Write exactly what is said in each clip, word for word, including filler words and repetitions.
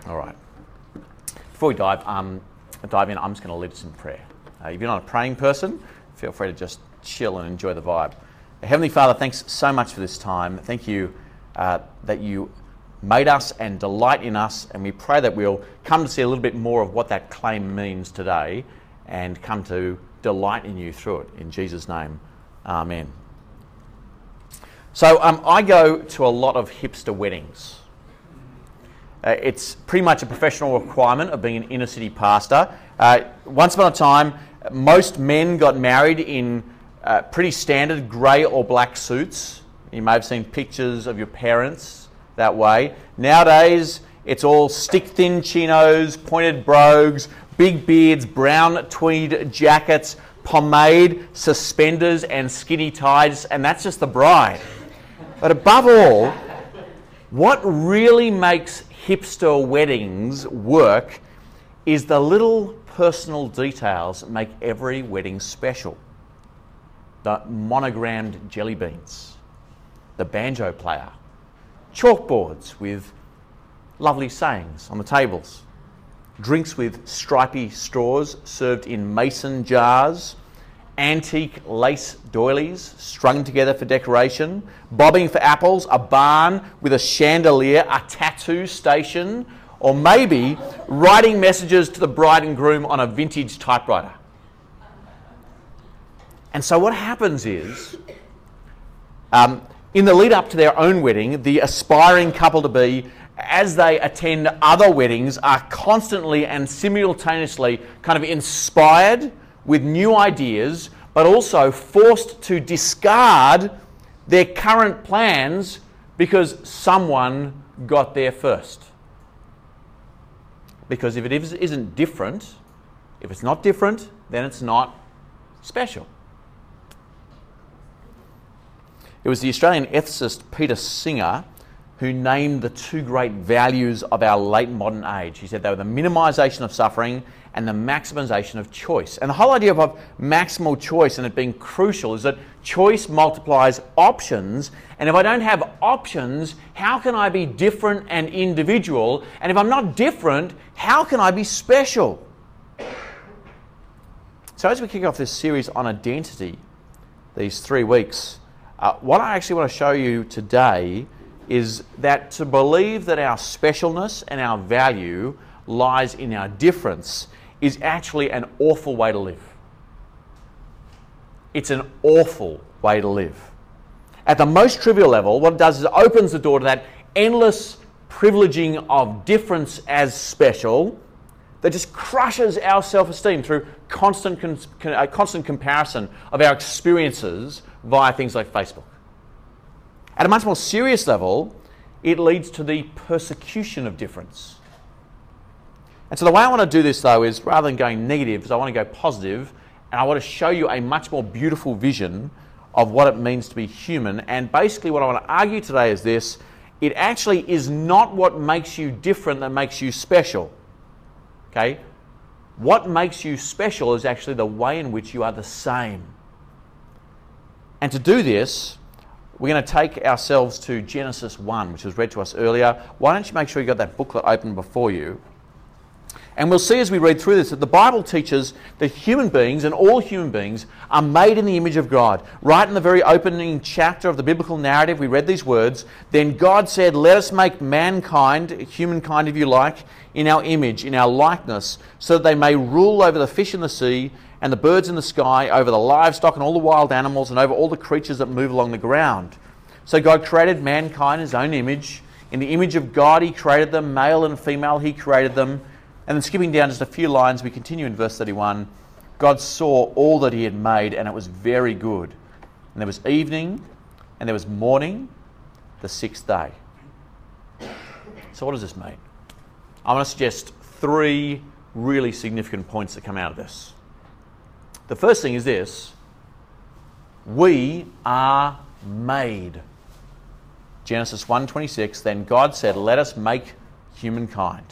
All right. Before we dive, um, dive in, I'm just going to lead us in prayer. Uh, if you're not a praying person, feel free to just chill and enjoy the vibe. Heavenly Father, thanks so much for this time. Thank you uh, that you made us and delight in us, and we pray that we'll come to see a little bit more of what that claim means today and come to delight in you through it. In Jesus' name, amen. So um, I go to a lot of hipster weddings. Uh, it's pretty much a professional requirement of being an inner city pastor. Uh, once upon a time, most men got married in uh, pretty standard grey or black suits. You may have seen pictures of your parents that way. Nowadays, it's all stick-thin chinos, pointed brogues, big beards, brown tweed jackets, pomade, suspenders, and skinny ties, and that's just the bride. But above all, what really makes hipster weddings work is the little personal details that make every wedding special. The monogrammed jelly beans, the banjo player, chalkboards with lovely sayings on the tables, drinks with stripy straws served in mason jars, antique lace doilies strung together for decoration, bobbing for apples, a barn with a chandelier, a tattoo station, or maybe writing messages to the bride and groom on a vintage typewriter. And so what happens is, um, in the lead up to their own wedding, the aspiring couple-to-be, as they attend other weddings, are constantly and simultaneously kind of inspired with new ideas, but also forced to discard their current plans because someone got there first. Because if it is, isn't different, if it's not different, then it's not special. It was the Australian ethicist Peter Singer who named the two great values of our late modern age. He said they were the minimisation of suffering and the maximisation of choice. And the whole idea of maximal choice and it being crucial is that choice multiplies options, and if I don't have options, how can I be different and individual? And if I'm not different, how can I be special? So as we kick off this series on identity, these three weeks, uh, what I actually want to show you today is that to believe that our specialness and our value lies in our difference is actually an awful way to live. It's an awful way to live. At the most trivial level, what it does is it opens the door to that endless privileging of difference as special that just crushes our self-esteem through constant, con- uh, constant comparison of our experiences via things like Facebook. At a much more serious level, it leads to the persecution of difference. And so the way I want to do this, though, is rather than going negative, is I want to go positive, and I want to show you a much more beautiful vision of what it means to be human. And basically what I want to argue today is this: it actually is not what makes you different that makes you special. Okay? What makes you special is actually the way in which you are the same. And to do this, we're going to take ourselves to Genesis one, which was read to us earlier. Why don't you make sure you got that booklet open before you? And we'll see as we read through this that the Bible teaches that human beings, and all human beings, are made in the image of God. Right in the very opening chapter of the biblical narrative, we read these words: "Then God said, let us make mankind, humankind if you like, in our image, in our likeness, so that they may rule over the fish in the sea and the birds in the sky, over the livestock and all the wild animals, and over all the creatures that move along the ground." So God created mankind in his own image. In the image of God he created them, male and female he created them. And then skipping down just a few lines, we continue in verse thirty-one. God saw all that he had made, and it was very good. And there was evening, and there was morning, the sixth day. So what does this mean? I want to suggest three really significant points that come out of this. The first thing is this: we are made. Genesis one twenty-six, then God said, let us make humankind.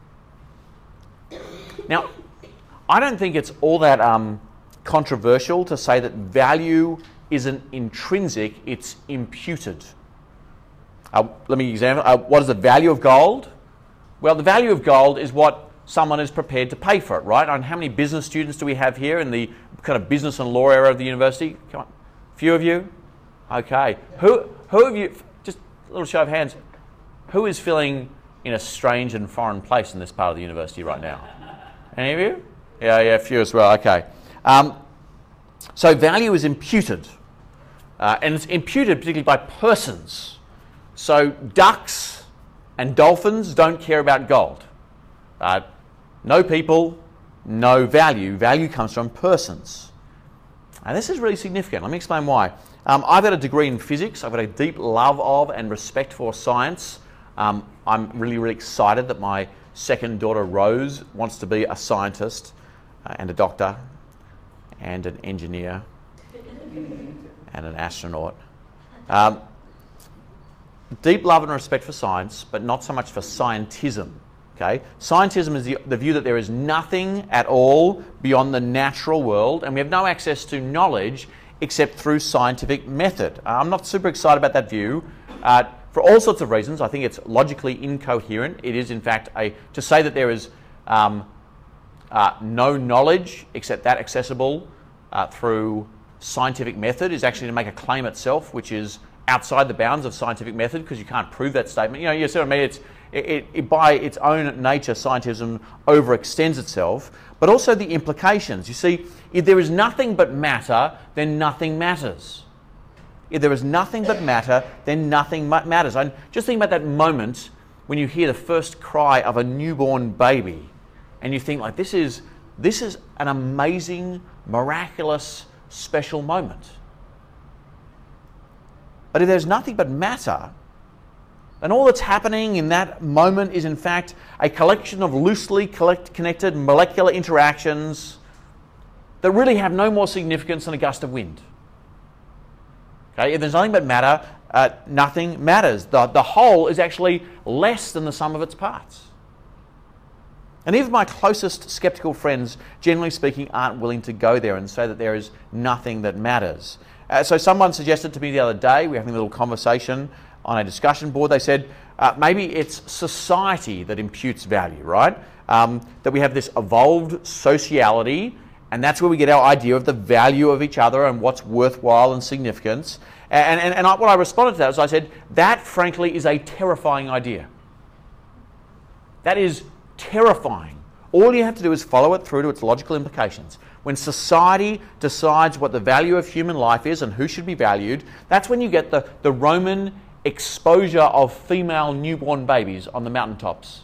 Now, I don't think it's all that um, controversial to say that value isn't intrinsic, it's imputed. Uh, let me examine. Uh, what is the value of gold? Well, the value of gold is what someone is prepared to pay for it, right? And how many business students do we have here in the kind of business and law area of the university? Come on, a few of you? Okay. Who, who of you, just a little show of hands, who is feeling in a strange and foreign place in this part of the university right now? Any of you? Yeah, yeah, a few as well, okay. Um, so value is imputed, uh, and it's imputed particularly by persons. So ducks and dolphins don't care about gold. Uh, no people, no value. Value comes from persons. And this is really significant. Let me explain why. Um, I've got a degree in physics. I've got a deep love of and respect for science. Um, I'm really, really excited that my second daughter, Rose, wants to be a scientist uh, and a doctor and an engineer and an astronaut. Um, deep love and respect for science, but not so much for scientism. Okay? Scientism is the, the view that there is nothing at all beyond the natural world, and we have no access to knowledge except through scientific method. Uh, I'm not super excited about that view uh, for all sorts of reasons. I think it's logically incoherent. It is, in fact, a to say that there is um, uh, no knowledge except that accessible uh, through scientific method is actually to make a claim itself, which is outside the bounds of scientific method, because you can't prove that statement. You know, you see what I mean? It's It, it, it, by its own nature, scientism overextends itself, but also the implications. You see, if there is nothing but matter, then nothing matters. If there is nothing but matter, then nothing matters. And just think about that moment when you hear the first cry of a newborn baby, and you think, like, this is this is an amazing, miraculous, special moment. But if there's nothing but matter, and all that's happening in that moment is, in fact, a collection of loosely collect- connected molecular interactions that really have no more significance than a gust of wind. Okay? If there's nothing but matter, uh, nothing matters. The, the whole is actually less than the sum of its parts. And even my closest skeptical friends, generally speaking, aren't willing to go there and say that there is nothing that matters. Uh, so someone suggested to me the other day, we were having a little conversation on a discussion board, they said uh, maybe it's society that imputes value, right? Um, that we have this evolved sociality, and that's where we get our idea of the value of each other and what's worthwhile and significance. And, and, and I, what I responded to that is I said, that frankly is a terrifying idea. That is terrifying. All you have to do is follow it through to its logical implications. When society decides what the value of human life is and who should be valued, that's when you get the, the Roman exposure of female newborn babies on the mountaintops.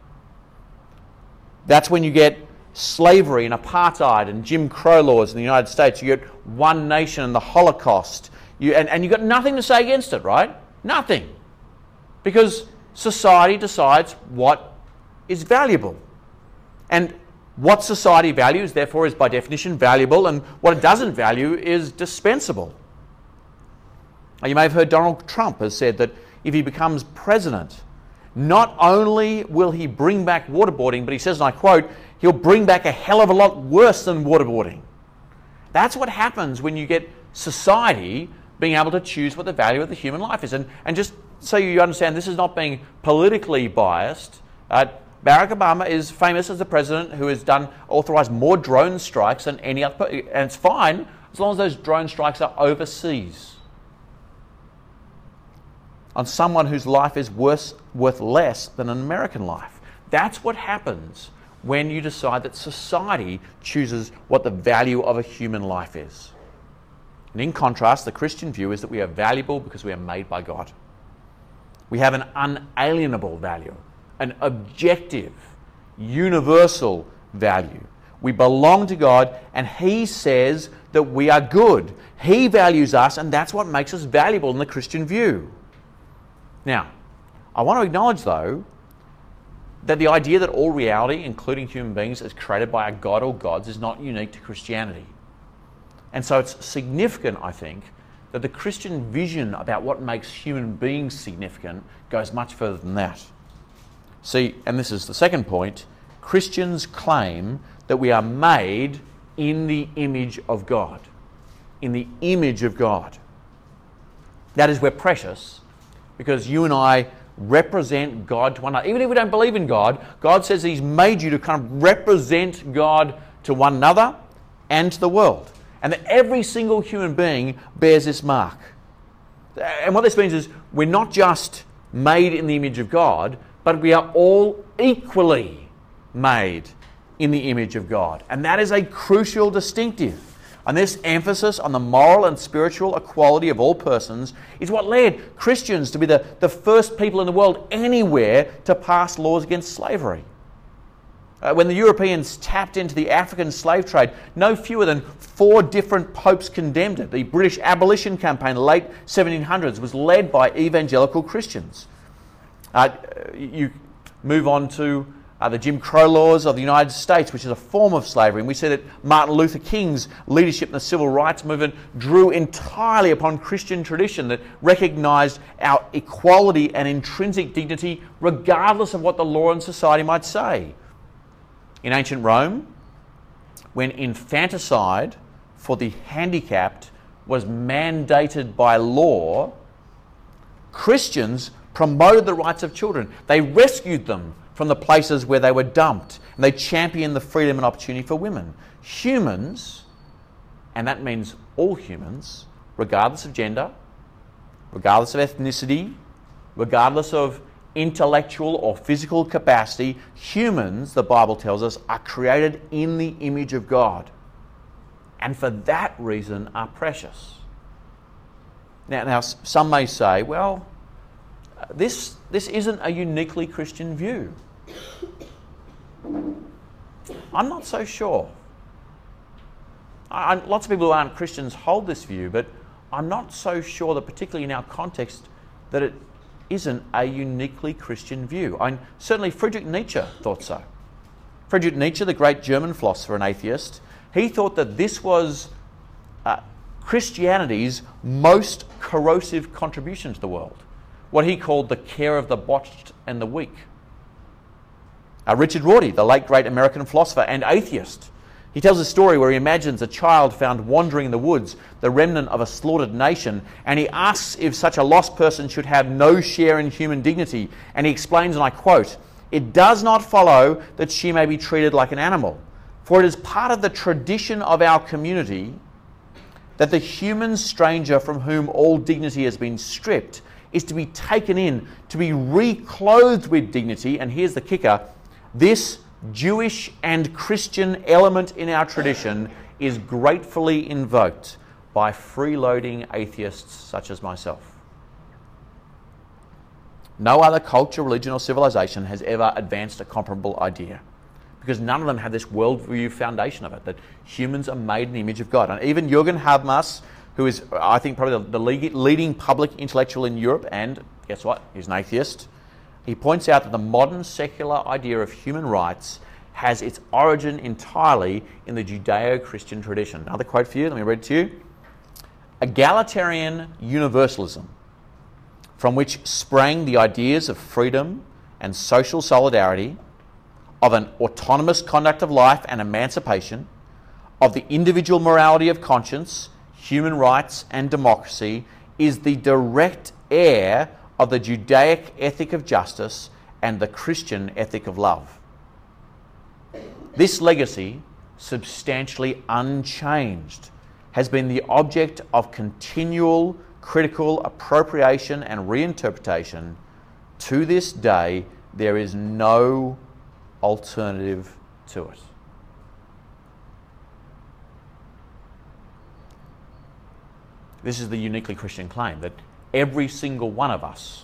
That's when you get slavery and apartheid and Jim Crow laws in the United States. You get one nation and the Holocaust. You, and, and you've got nothing to say against it, right? Nothing. Because society decides what is valuable. And what society values, therefore, is by definition valuable, and what it doesn't value is dispensable. You may have heard Donald Trump has said that if he becomes president, not only will he bring back waterboarding, but he says, and I quote, he'll bring back a hell of a lot worse than waterboarding. That's what happens when you get society being able to choose what the value of the human life is. And, and just so you understand, this is not being politically biased. Uh, Barack Obama is famous as the president who has done authorised more drone strikes than any other, and it's fine as long as those drone strikes are overseas, on someone whose life is worth, worth less than an American life. That's what happens when you decide that society chooses what the value of a human life is. And in contrast, the Christian view is that we are valuable because we are made by God. We have an unalienable value, an objective, universal value. We belong to God, and He says that we are good. He values us, and that's what makes us valuable in the Christian view. Now, I want to acknowledge, though, that the idea that all reality, including human beings, is created by a God or gods is not unique to Christianity. And so it's significant, I think, that the Christian vision about what makes human beings significant goes much further than that. See, and this is the second point, Christians claim that we are made in the image of God. In the image of God. That is, we're precious because you and I represent God to one another. Even if we don't believe in God, God says He's made you to kind of represent God to one another and to the world. And that every single human being bears this mark. And what this means is we're not just made in the image of God, but we are all equally made in the image of God. And that is a crucial distinctive. And this emphasis on the moral and spiritual equality of all persons is what led Christians to be the, the first people in the world anywhere to pass laws against slavery. Uh, when the Europeans tapped into the African slave trade, no fewer than four different popes condemned it. The British abolition campaign in the late seventeen hundreds was led by evangelical Christians. Uh, you move on to uh, the Jim Crow laws of the United States, which is a form of slavery. And we see that Martin Luther King's leadership in the civil rights movement drew entirely upon Christian tradition that recognised our equality and intrinsic dignity regardless of what the law and society might say. In ancient Rome, when infanticide for the handicapped was mandated by law, Christians promoted the rights of children. They rescued them from the places where they were dumped, and they championed the freedom and opportunity for women. Humans, and that means all humans, regardless of gender, regardless of ethnicity, regardless of intellectual or physical capacity, humans, the Bible tells us, are created in the image of God. And for that reason are precious. Now, now some may say, well, this, this isn't a uniquely Christian view. I'm not so sure. I, lots of people who aren't Christians hold this view, but I'm not so sure that particularly in our context that it isn't a uniquely Christian view. I, certainly Friedrich Nietzsche thought so. Friedrich Nietzsche, the great German philosopher and atheist, he thought that this was uh, Christianity's most corrosive contribution to the world, what he called the care of the botched and the weak. Uh, Richard Rorty, the late great American philosopher and atheist, he tells a story where he imagines a child found wandering in the woods, the remnant of a slaughtered nation, and he asks if such a lost person should have no share in human dignity. And he explains, and I quote, "It does not follow that she may be treated like an animal, for it is part of the tradition of our community that the human stranger from whom all dignity has been stripped is to be taken in, to be reclothed with dignity." And here's the kicker: this Jewish and Christian element in our tradition is gratefully invoked by freeloading atheists such as myself. No other culture, religion or civilization has ever advanced a comparable idea, because none of them have this worldview foundation of it, that humans are made in the image of God. And even Jürgen Habermas, who is, I think, probably the, the leading public intellectual in Europe, and guess what? He's an atheist. He points out that the modern secular idea of human rights has its origin entirely in the Judeo-Christian tradition. Another quote for you, let me read it to you. "Egalitarian universalism, from which sprang the ideas of freedom and social solidarity, of an autonomous conduct of life and emancipation, of the individual morality of conscience, human rights and democracy, is the direct heir of the Judaic ethic of justice and the Christian ethic of love. This legacy, substantially unchanged, has been the object of continual critical appropriation and reinterpretation. To this day, there is no alternative to it." This is the uniquely Christian claim, that every single one of us,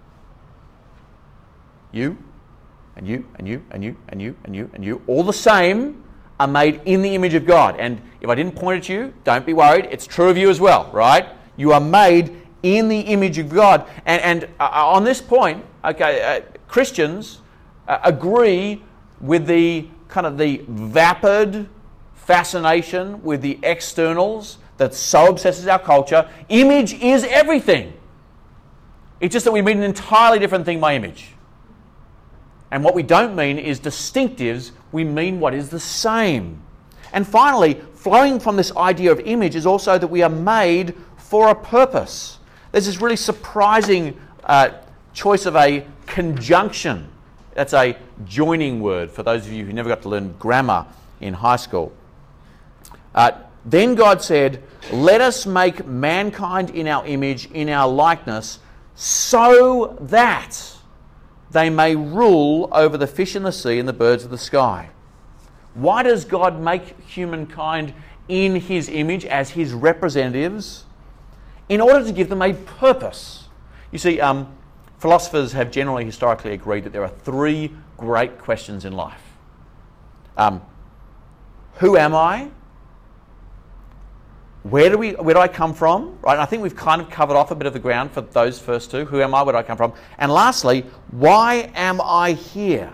you and you and you and you and you and you and you, all the same, are made in the image of God. And if I didn't point at you, don't be worried. It's true of you as well, right? You are made in the image of God. And, and uh, on this point, okay, uh, Christians uh, agree with the kind of the vapid fascination with the externals that so obsesses our culture. Image is everything. It's just that we mean an entirely different thing by image. And what we don't mean is distinctives, we mean what is the same. And finally, flowing from this idea of image is also that we are made for a purpose. There's this really surprising uh, choice of a conjunction. That's a joining word for those of you who never got to learn grammar in high school. Uh, then God said, let us make mankind in our image, in our likeness, so that they may rule over the fish in the sea and the birds of the sky. Why does God make humankind in his image as his representatives? In order to give them a purpose. You see, um, philosophers have generally historically agreed that there are three great questions in life. Um, who am I? Where do we? Where do I come from? Right. And I think we've kind of covered off a bit of the ground for those first two. Who am I? Where do I come from? And lastly, why am I here?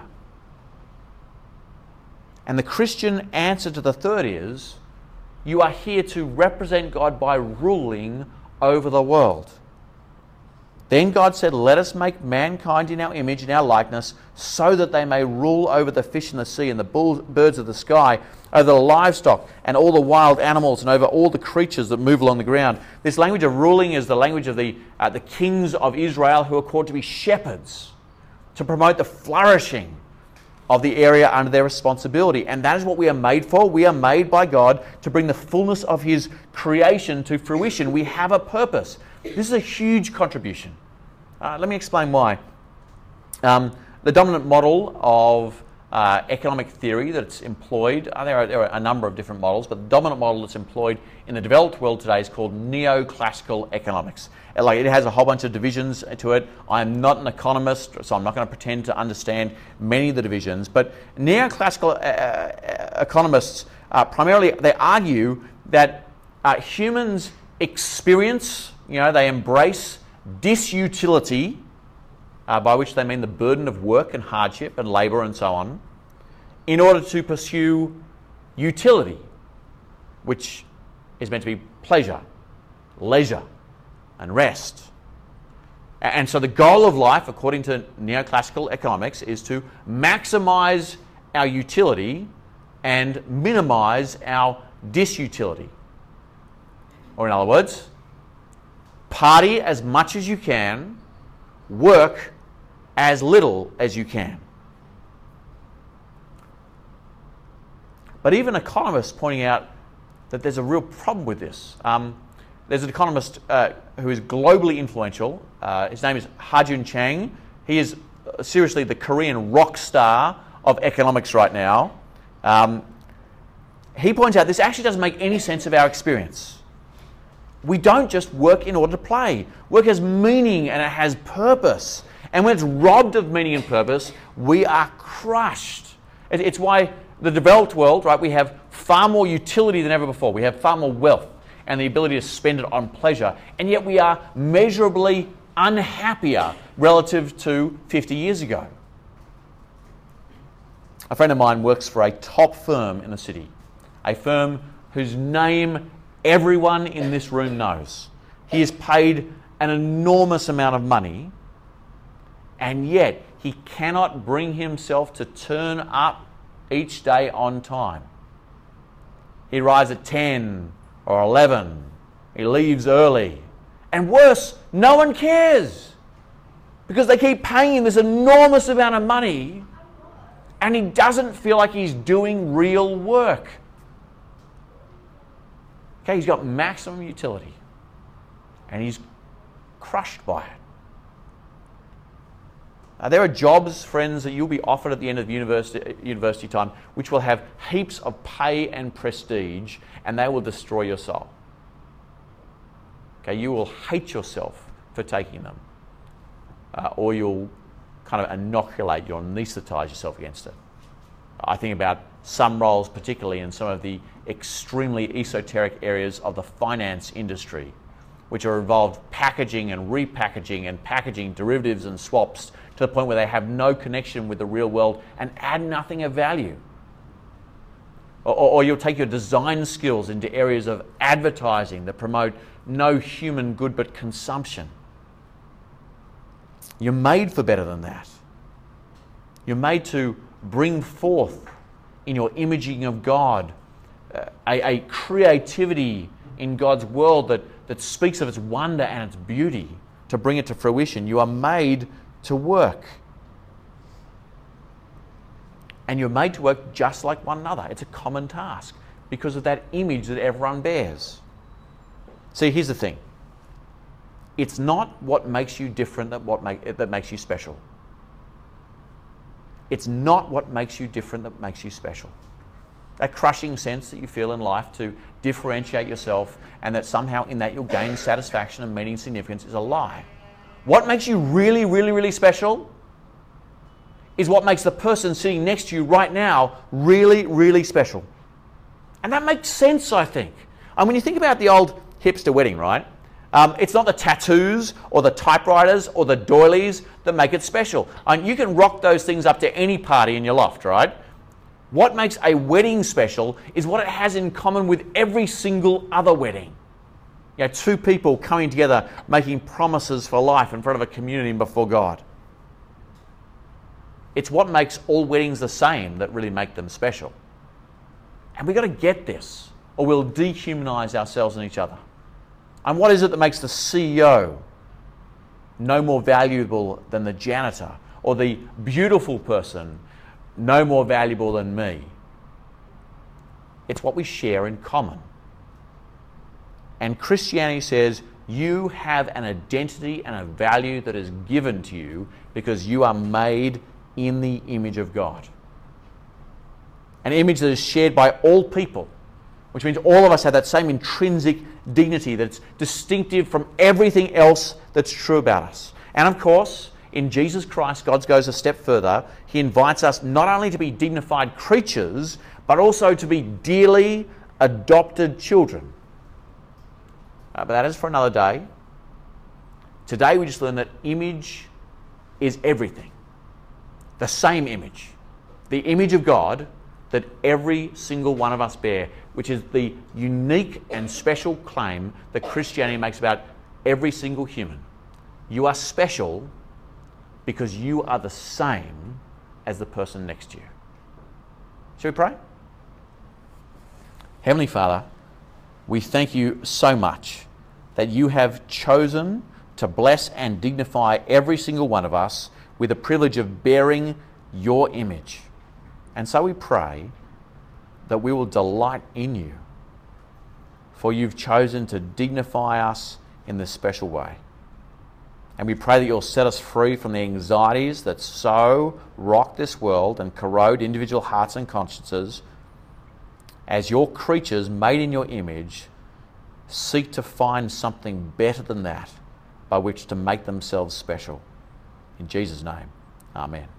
And the Christian answer to the third is, you are here to represent God by ruling over the world. Then God said, let us make mankind in our image, in our likeness, so that they may rule over the fish in the sea and the bull, birds of the sky, over the livestock and all the wild animals, and over all the creatures that move along the ground. This language of ruling is the language of the, uh, the kings of Israel, who are called to be shepherds, to promote the flourishing of the area under their responsibility. And that is what we are made for. We are made by God to bring the fullness of his creation to fruition. We have a purpose. This is a huge contribution. Uh, let me explain why. Um, the dominant model of uh, economic theory that's employed, uh, there, are, there are a number of different models, but the dominant model that's employed in the developed world today is called neoclassical economics. Uh, Like it has a whole bunch of divisions to it. I'm not an economist, so I'm not going to pretend to understand many of the divisions, but neoclassical uh, economists, uh, primarily, they argue that uh, humans experience, you know, they embrace disutility, uh, by which they mean the burden of work and hardship and labour and so on, in order to pursue utility, which is meant to be pleasure, leisure, and rest. And so the goal of life, according to neoclassical economics, is to maximise our utility and minimise our disutility. Or in other words, party as much as you can, work as little as you can. But even economists pointing out that there's a real problem with this. Um, there's an economist uh, who is globally influential. Uh, his name is Ha-Joon Chang. He is uh, seriously the Korean rock star of economics right now. Um, he points out this actually doesn't make any sense of our experience. We don't just work in order to play. Work has meaning and it has purpose. And when it's robbed of meaning and purpose, we are crushed. It, it's why the developed world, right, we have far more utility than ever before. We have far more wealth and the ability to spend it on pleasure. And yet we are measurably unhappier relative to fifty years ago. A friend of mine works for a top firm in the city, a firm whose name everyone in this room knows. He is paid an enormous amount of money, and yet he cannot bring himself to turn up each day on time. He arrives at ten or eleven. He leaves early. And worse, no one cares, because they keep paying him this enormous amount of money and he doesn't feel like he's doing real work. Okay, he's got maximum utility and he's crushed by it. Uh, there are jobs, friends, that you'll be offered at the end of university, university time which will have heaps of pay and prestige, and they will destroy your soul. Okay, you will hate yourself for taking them, uh, or you'll kind of inoculate, you'll anaesthetize yourself against it. I think about some roles, particularly in some of the extremely esoteric areas of the finance industry, which are involved packaging and repackaging and packaging derivatives and swaps to the point where they have no connection with the real world and add nothing of value. Or, or you'll take your design skills into areas of advertising that promote no human good but consumption. You're made for better than that. You're made to bring forth in your imaging of God uh, a, a creativity in God's world that, that speaks of its wonder and its beauty, to bring it to fruition. You are made to work. And you're made to work just like one another. It's a common task because of that image that everyone bears. See, here's the thing. It's not what makes you different that, what make, that makes you special. It's not what makes you different that makes you special. That crushing sense that you feel in life to differentiate yourself and that somehow in that you'll gain satisfaction and meaning and significance is a lie. What makes you really, really, really special is what makes the person sitting next to you right now really, really special. And that makes sense, I think. And when you think about the old hipster wedding, right? Um, it's not the tattoos or the typewriters or the doilies that make it special. And you can rock those things up to any party in your loft, right? What makes a wedding special is what it has in common with every single other wedding. You know, two people coming together, making promises for life in front of a community and before God. It's what makes all weddings the same that really make them special. And we've got to get this, or we'll dehumanize ourselves and each other. And what is it that makes the C E O no more valuable than the janitor, or the beautiful person no more valuable than me? It's what we share in common. And Christianity says you have an identity and a value that is given to you because you are made in the image of God. An image that is shared by all people, which means all of us have that same intrinsic dignity that's distinctive from everything else that's true about us. And of course, in Jesus Christ, God goes a step further. He invites us not only to be dignified creatures, but also to be dearly adopted children. Uh, but that is for another day. Today we just learned that image is everything. The same image. The image of God that every single one of us bear, which is the unique and special claim that Christianity makes about every single human. You are special because you are the same as the person next to you. Shall we pray? Heavenly Father, we thank you so much that you have chosen to bless and dignify every single one of us with the privilege of bearing your image. And so we pray that we will delight in you, for you've chosen to dignify us in this special way. And we pray that you'll set us free from the anxieties that so rock this world and corrode individual hearts and consciences as your creatures made in your image seek to find something better than that by which to make themselves special. In Jesus' name, amen.